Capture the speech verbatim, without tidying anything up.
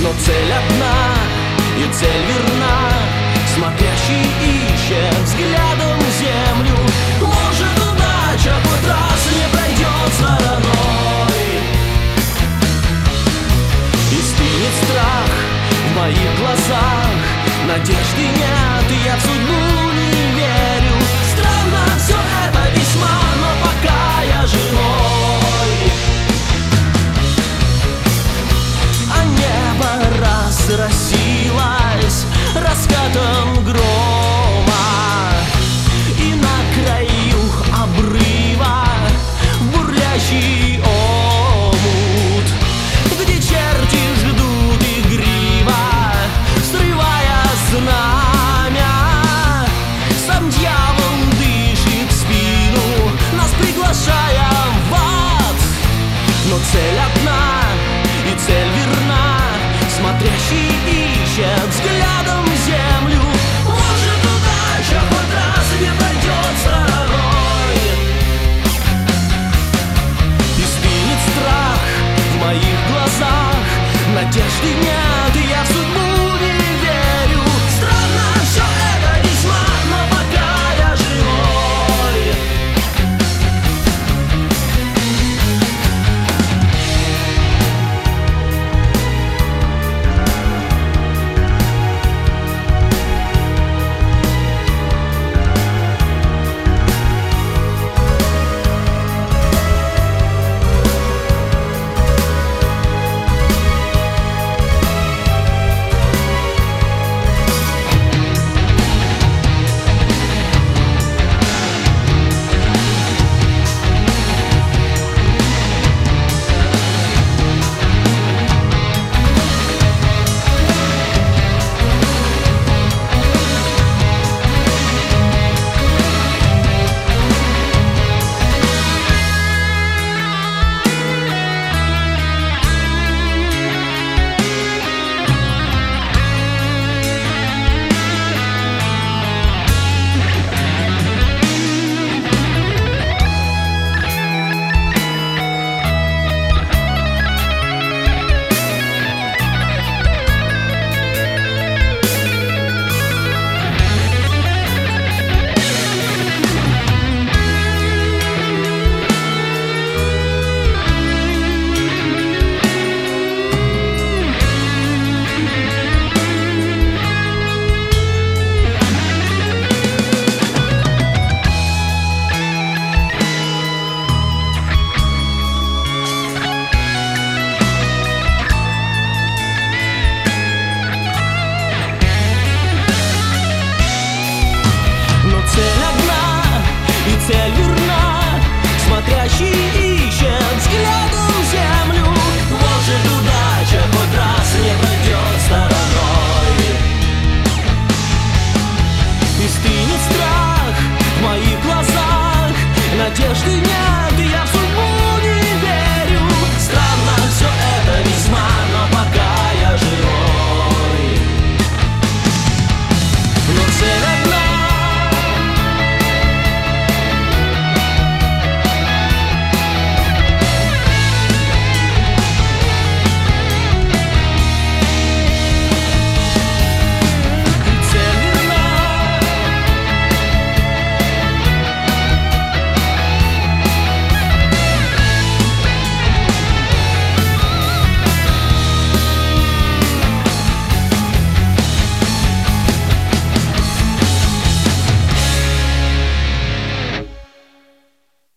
но цель одна, и цель верна. Смотрящий ищет взглядом землю. Может, удача хоть раз не пройдет стороной. И стынет страх в моих глазах. Надежды нет, и я в судьбу не верю. Странно все это весьма, но пока я живой. А небо разразилось раскатом грома, и на краю обрыва бурлящий омут, где черти ждут игриво, срывая знамя. Сам дьявол дышит в спину, нас приглашая в ад. Но цель одна, и цель верна. Смотрящий ищет взглядом землю. Может, удача хоть раз не пройдет стороной. И стынет страх в моих глазах. Надежды нет.